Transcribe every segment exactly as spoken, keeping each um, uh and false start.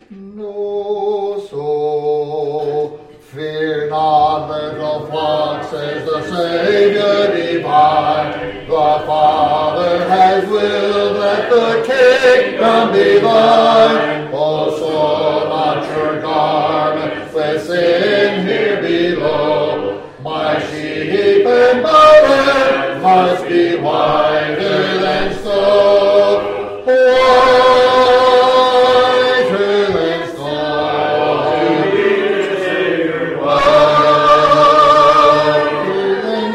No soul, fear not, little flock, says the Savior divine. The Father has willed that the kingdom be thine. Oh, soul, not your garment with sin here below. My sheep and mother must be whiter than snow. Whiter than snow. Whiter than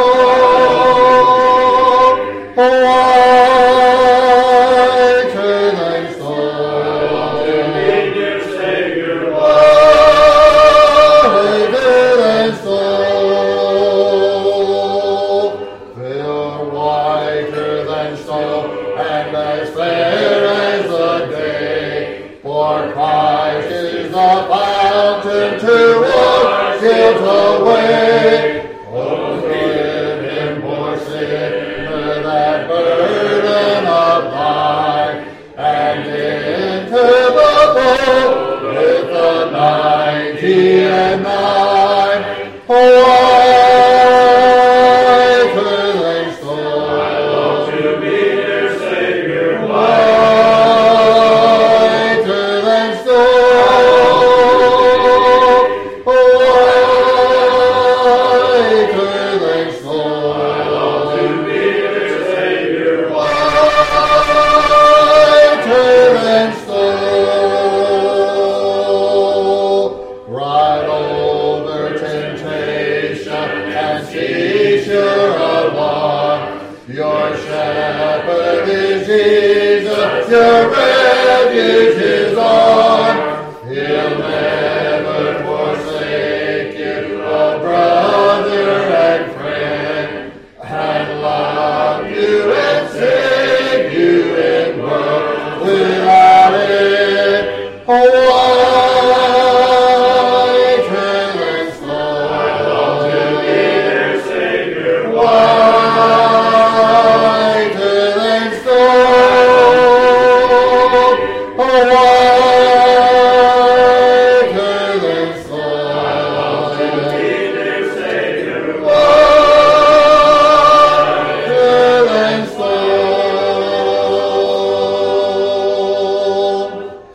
snow. Whiter than snow. Whiter than snow. They're whiter than snow, and as fair as the day. For Christ is the fountain to wash guilt away. Oh, give him, poor sinner, that burden of thine, and into the fold with the night.